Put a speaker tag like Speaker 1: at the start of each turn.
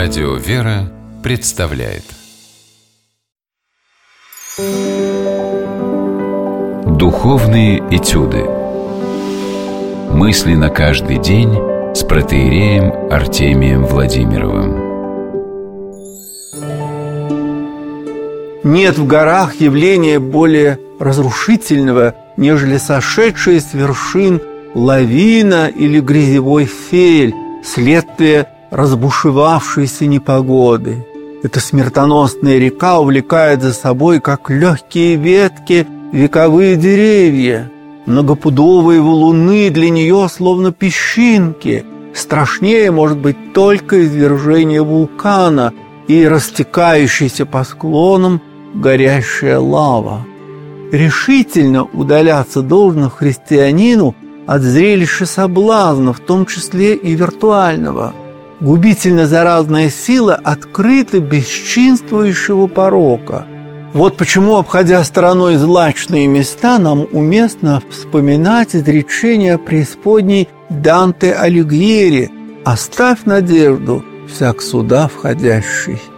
Speaker 1: Радио «Вера» представляет Духовные этюды. Мысли на каждый день с протоиереем Артемием Владимировым.
Speaker 2: Нет в горах явления более разрушительного, нежели сошедшая с вершин лавина или грязевой фель, следствие разбушевавшейся непогоды. Эта смертоносная река увлекает за собой, как легкие ветки, вековые деревья. Многопудовые валуны для нее словно песчинки. Страшнее может быть только извержение вулкана и растекающаяся по склонам горящая лава. Решительно удаляться должно христианину от зрелища соблазна, в том числе и виртуального. Губительно заразная сила открыта бесчинствующего порока. Вот почему, обходя стороной злачные места, нам уместно вспоминать изречение преисподней Данте Алигьери: «Оставь надежду, всяк сюда входящий».